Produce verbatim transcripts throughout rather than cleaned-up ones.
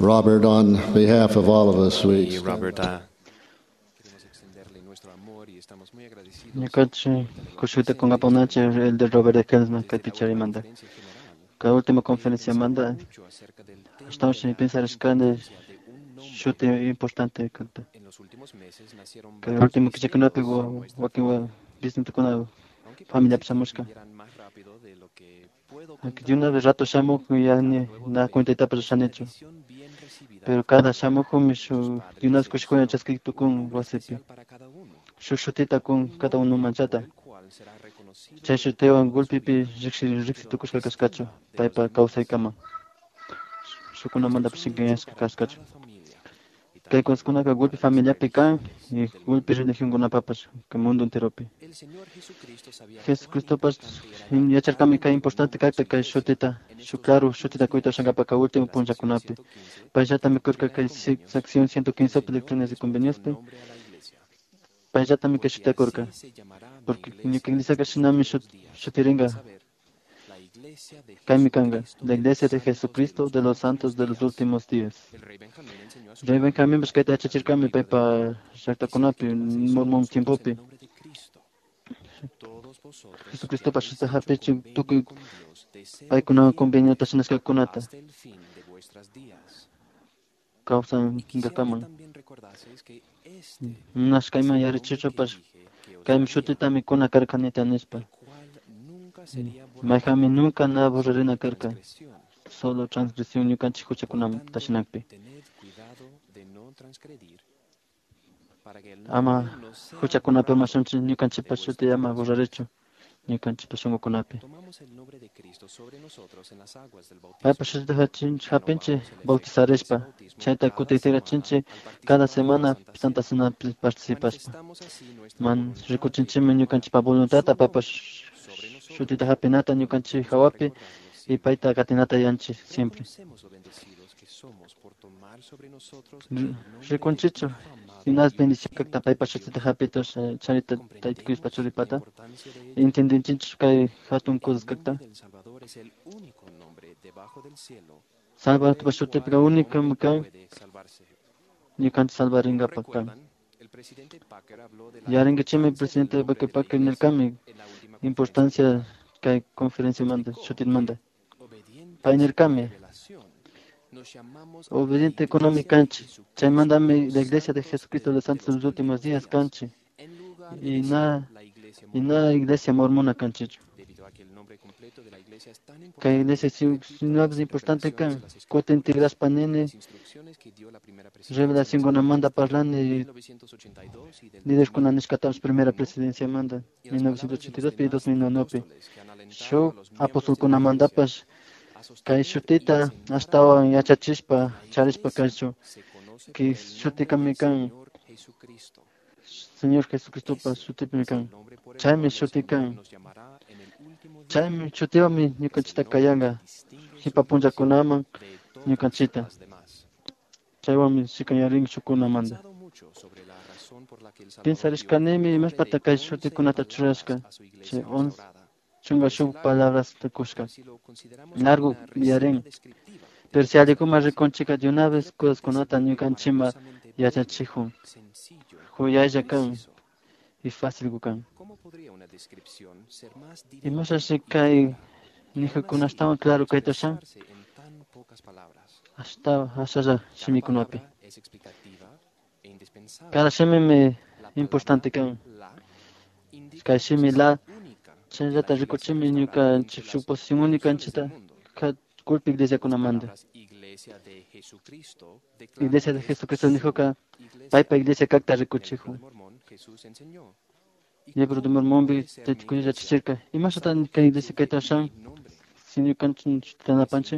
Robert, on behalf of all of us, we Y Robert, ah, Ñukanchik kushuyta kungapunanchik el de Robert de Kelsman kay picharimanta. Cada última conferencia manda estamos sin pensar escane shute importante kanta. Cada último que se conoce wa wakiwa business kuna familia psamushka. Que de una vez rato shamu ya ni na cuenta etapa han hecho. Pero cada shamu con su de unas kushkuya chasquito con wasepi. Su shutita con cada uno manchata. Chashuteo en gulpipi rixi rixi tukushka kaskacho. Paipa causa y cama. Shukuna manda psiquias kaskacho. Que con una gulpi familia pican y gulpi religión con una papas que mundo entero pi. Jesucristo pas ya cercami que importante que que shutita. Su claro shutita coito shanga pa ka último punja kunapi. Paja también curca que sección ciento quince electrones de conveniencia. Paja también que shuta curca. Porque ni que dice que shinami shutiringa. Kaimikanga, la iglesia de Jesucristo de los santos de los últimos días. Rey Benjamín Besqueta Chachirkami Pepa Shaktakunapi, Mormon Timpopi. Jesucristo Pashita Hapichi, Tuki Paikuna Convenio Tashinaska Kunata. Causan Gakaman. Nashkaima Yarichicho Pash. Kaim Shutitami Kuna Karkanita Nispa. Mahami nunca na borrarina karka. Solo transgresión yukanchi huchakunam tashinakpi. Ama huchakunapi mashunchi yukanchi pashuti ama borrarecho. Yukanchi pashungo kunapi. Ay pashuti hachin hapinchi bautizarespa. Chaita kutitira chinchi cada semana santa cena participaspa. Man rikuchinchi men yukanchi pa voluntata papash. Shutita hapinata ñukanchi hawapi y paita katinata yanchi siempre. Riconchicho, y nas bendición kakta paipa shutita hapitos charita taitkuis pachuripata. Entienden chincho que hatun cosas kakta. Salvar tu pachutipra única mukan. Ñukanchi salvar ringa pakan. Yaringachime presidente Baker Packer en el cami. Importancia que hay conferencia manda, shutit manda. Para en el cami. Obediente económico canchi. Chay mandame la iglesia de Jesucristo de los Santos de los últimos días canchi. Y nada, y nada iglesia mormona canchicho. Que iglesia si no es importante can. Cuota integras panene. Revelación con Amanda Parlane y líder con Anishkatams primera presidencia Amanda mil novecientos ochenta y dos y dos mil nueve. Show apóstol con Amanda Pash Kai Shutita hasta en Yachachispa Charispa Kaisho que Shutika Mikan Señor Jesucristo Pash Shutika Mikan Chaime Shutikan Chaime Shutiwa mi Nyukanchita Kayanga Hipapunja Kunaman Nyukanchita Chaiwami Shikayaring Shukuna Manda. Piensa Rishkanemi más patakai shuti kunata churashka. Che on chunga shuk palabras de kushka. Largo yaren. Pero si hay como reconchica de una vez cosas kunata nyukan chimba yachachihu. Huyaya kan y fácil gukan. Y más así que nijo kunasta claro que toshan. Hasta hasta shimikunapi. Cada shemi me importante que cada shemi la chenjata rikochimi nyuka su posición única anchita cada culpa iglesia con amanda. Iglesia de Jesucristo dijo que paipa iglesia cacta rikochihu. Libro de Mormón vi te cuya chicerca y más tan que iglesia que tashan sin yukanchin tanapanche.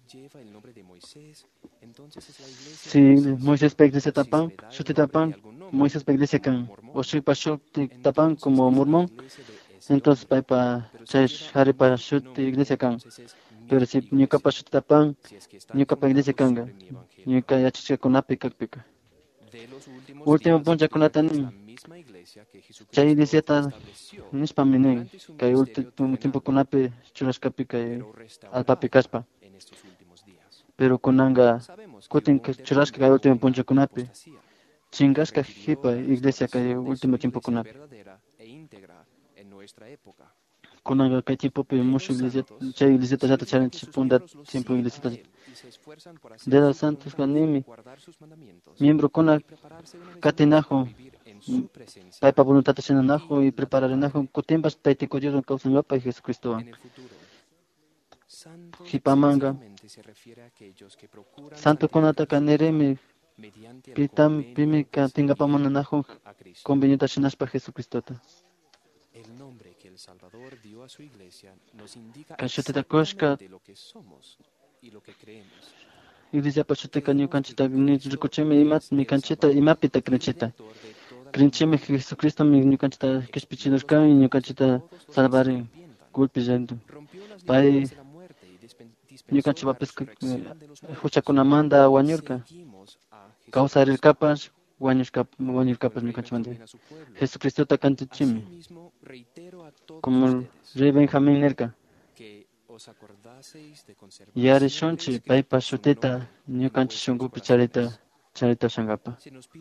Si Moisés pe iglesia tapan, shuti tapan, Moisés pe iglesia can, o si pa shuti tapan como mormón, entonces pa pa chesh hari pa shuti iglesia can. Pero si nyuka pa shuti tapan, nyuka pa iglesia canga, nyuka yachicha kunapi kakpika. Último punto kunatanim. Chay iglesia ta nispa minen, kay último tiempo kunapi churashkapi kay alpapi kaspa. pero kunanga kutin churrasqa kay último punchakunapi chingasqa hipa iglesia kay último tiempo kunapi kunanga kay tiempopi mushu iglesia chay iglesiata llata charinchik punta tiempo iglesiata de los santos kanimi miembro kuna katinaju paypa voluntad shinanajo y prepararinajo kutimpas taytiko Dios kawsanllapa y Jesucristo hipamanga santo kunata kanirimi pitam pimi katingapamunanajo conveniente shinashpa Jesucristota kashutita kushka iglesia pashutika ñukanchita rikuchimi imat mi kanchita imapita krinchita krinchimi Jesucristo mi ñukanchita kishpichinurkan y ñukanchita salvarin golpe llanto pay ñukanchipapas huchakunamanta wañurka kawsarirkapas wañushka wañurkapas ñukanchimanta Jesucristota kantichimi como rey Benjamín nirka yarishunchi paypa shutita ñukanchik shunkupi charita charita shankapa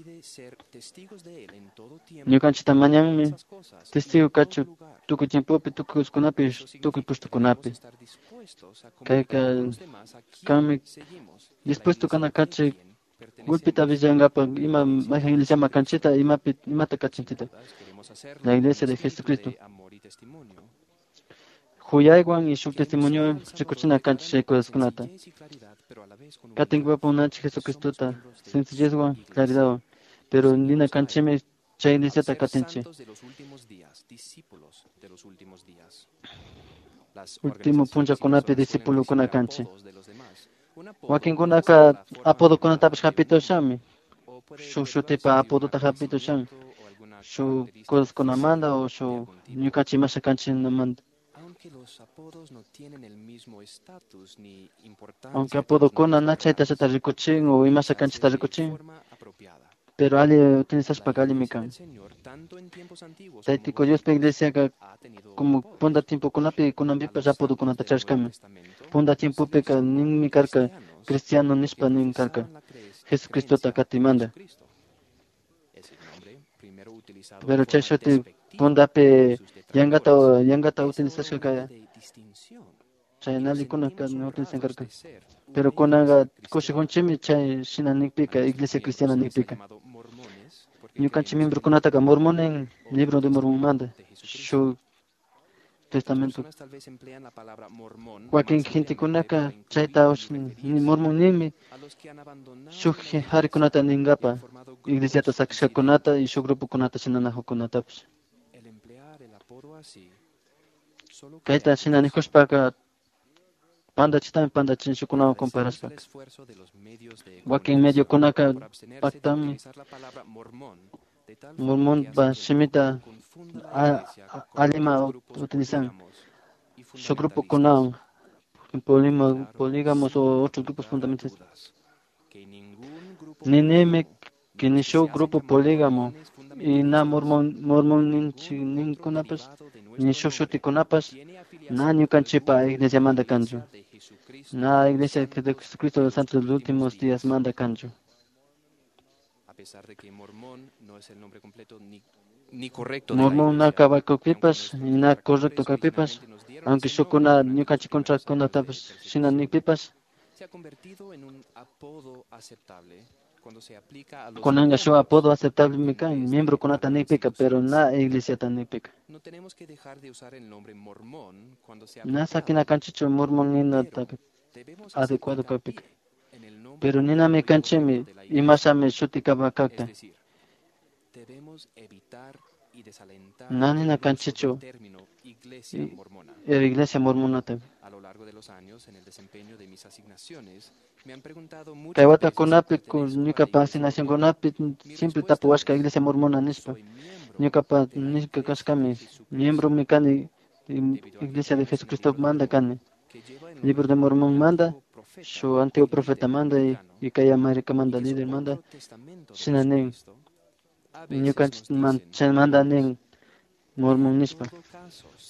ñukanchita mañanmi testigo kachu tukuy tiempopi tukuy uskunapi tukuy pushtukunapi kayka kami dispuesto kana kachik golpita villankapa ima mayjin iglesiama kanchita imapi imata kachinchita la iglesia de Jesucristo huyaywan y shuk testimonio rikuchina kanchik chay cosaskunata katinkipapunanchik Jesucristota sencillezwan claridadwan pero nina kanchimi chay iglesiata katinchik último punchakunapi discípulokuna kanchik wakinkunaka apodokunatapish hapitushami shuk shutipa apodota hapitushan shuk cosaskunamanta o shuk ñukanchik imasha kanchinamanta aunque apodokuna na chaytallata rikuchin o imasha kanchita rikuchin pero ali utilizashpaka allimi kan taytiko Diospa iglesiaqa como punta tiempokunapi kunanpipas apodokunata charishkami punta tiempopika ninmi karka cristiano nishpa nin karka Jesucristota katimanta pero chay shuti puntapi yankata yankata utilizashka chay nalikuna utilizan karka pero kunaqa kushikunchimi chay shina nikpika iglesia cristiana nikpika ñukanchik miembrokunataqa mormonen libro de Mormonmanta shuk testamento wakin gentekunaqa chayta ni mormon ninmi shuk qharikunata ninkapa iglesiata sakishkakunata y shuk grupokunata shinanajukunatapish kayta shinanijushpaka pandachitami pandachin shukunawan comparashpaka wakin mediokunaqa paktami mormonpa shimita allima utilizan shuk grupokunawan polígamos o otros grupos fundamentalistas ninimi que ni shuk grupo polígamo y na mormon mormon ninchik ninkunapas ni shuk shutikunapas na ñukanchikpa iglesia manta kanchu na iglesia de Jesucristo de los Santos de los Últimos Días manta kanchu mormon na kabakukpipas y na correcto kakpipas aunque shukuna ñukanchik contrakunatapas shina nikpipas kunanga shuk apodo aceptable mi kan miembro kunata nikpika pero na iglesiata nikpika na sakina kanchichu mormon ninata adecuado kakpika pero ninami kanchimi imashami shuti kabakakta na nina kanchichu iglesia mormonata kay watakunapi ñuqapa asignacionkunapi siempre tapuwashka iglesia mormona nishpa ñuqapa nishka kashkami miembromi kani iglesia de Jesucristo manta kani libro de Mormón manda shuk antiguo profeta manda y kay América manda líder manda shina nin ñukanchik chay manda nin Mormón nishpa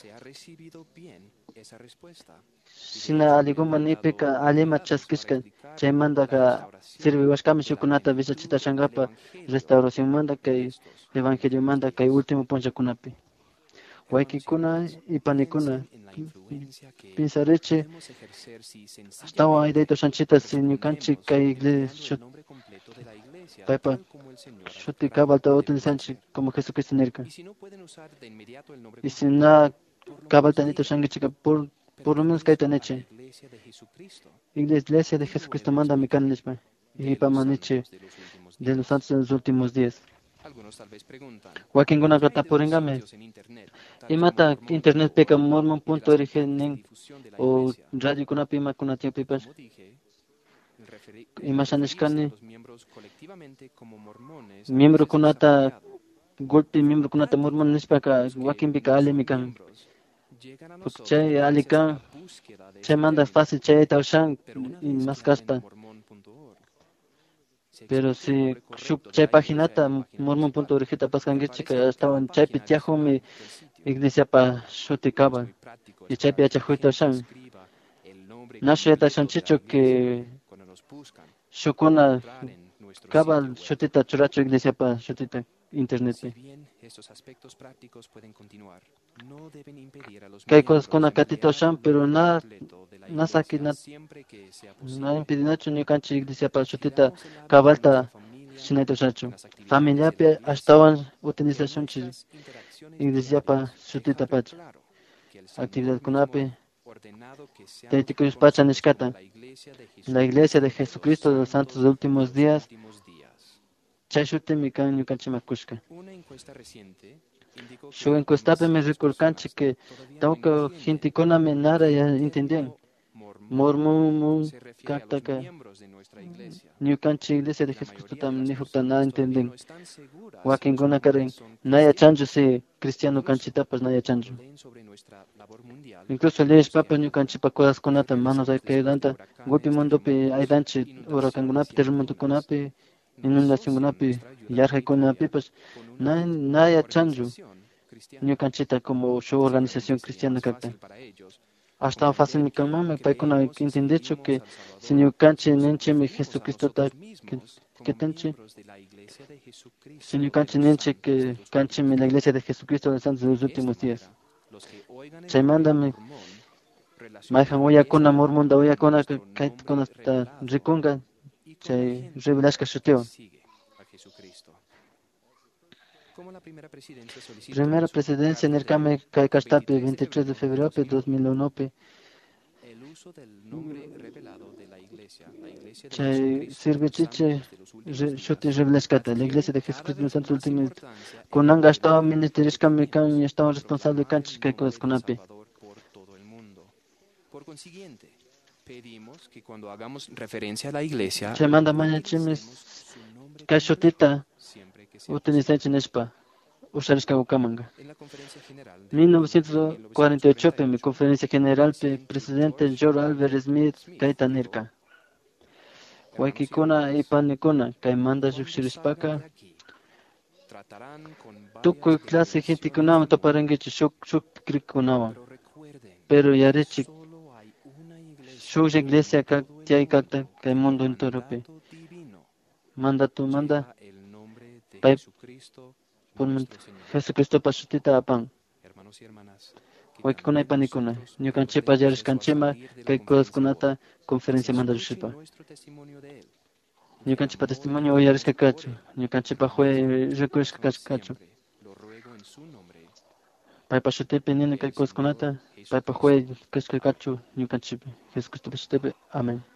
shina aliguma nipika alima chaskishka chay manda ka sirve washkami shukunata visachita shangapa restauración manda kay evangelio manda kay último ponchakunapi. Waykikuna y panikuna pinsariche hasta ahí de chanchita sin yukanchi kay iglesia paipa shuti kabal ta utilizanchi como Jesucristo nerka. Y si na kabal tanito shangichika por por lo menos kay taneche iglesia de Jesucristo manda mi canlispa y pa maniche de los santos de los últimos días. Wakin guna gata poringame y mata internet peka mormon punto org o radio kuna pima kuna tiempo pipas y mashanishkani miembro kunata golpe miembro kunata mormon nispaka wakin bika alemikan porque chay alikan chay manda fácil chay taushan y más caspa. Pero si chay paginata mormon punto org paskangichika estaban chay pitiajumi iglesia pa shutikaba y chay piachajuita shan nasheta shanchicho que shukuna kabal shutita churacho iglesia pa shutita internet. Que hay cosas con acatito shan pero nada na saki na na impedinacho ni canchi iglesia pa shutita kabalta shinaito shacho familia pe estaban utilización chi iglesia pa shutita pach actividad kunape Tetikuyus pacha nishkata la iglesia de Jesucristo de los santos de últimos días chay shutimi kan yukanchi makushka. Shu encuestape me recorcanchi que tauka gente koname nara ya entendían. Mormon kaktaka nyukanchi iglesia de Jesucristo tam nihukta nada entienden. Wakin guna karen naya chanjo si cristiano kanchitapas naya chanjo. Incluso leyes papas nyukanchi pa cosas konata manos hay que danta golpe mundo pe hay danchi ora kangunapi terremoto kunapi inundación kunapi yarja kunapi pues naya chanjo. Nyukanchita como su organización cristiana kakta. Hasta fácil mi camama paikuna entendicho que si nyukanchi nenche mi Jesucristo ta que tenche si nyukanchi nenche que canche mi la iglesia de Jesucristo de los santos de los últimos días. Chay mándame maijan oya kuna mormunda oya kuna kait kuna hasta rikunga chay revelashka shuteo. Primera presidencia en el Kame Kaikashtapi, veintitrés de febrero de dos mil uno. Chay sirvichiche shuti reveleskata, la iglesia de Jesucristo de los Santos Últimos. Kunanga estaba ministerios Kame Kan y estaba responsable de canchas que cosas con api. Por consiguiente, pedimos que cuando hagamos referencia a la iglesia, Chay manda mañana chimis kashutita utilizanchi nespa. En mil novecientos cuarenta y ocho, en mi conferencia general, el presidente George Albert Smith Kaitanirka. Waikikuna y Panikuna, Kaimanda Shukshirispaka. Tuku clase gente kunama toparangichi shuk shuk krikunama. Pero yarechi shuk iglesia kaktiai kakta kai mundo entero pe. Manda tu manda. Pai por Jesucristo pasutita apan. Waikikuna y panikuna. Nyukanchepa yarish kanchema kai cosas kunata conferencia manda rushipa. Nyukanchepa testimonio o yarish kakacho. Nyukanchepa jue recursos kakacho. Pai pasutipe nene kai cosas kunata. Pai pa jue kakacho nyukanchepa. Jesucristo pasutipe. Amén.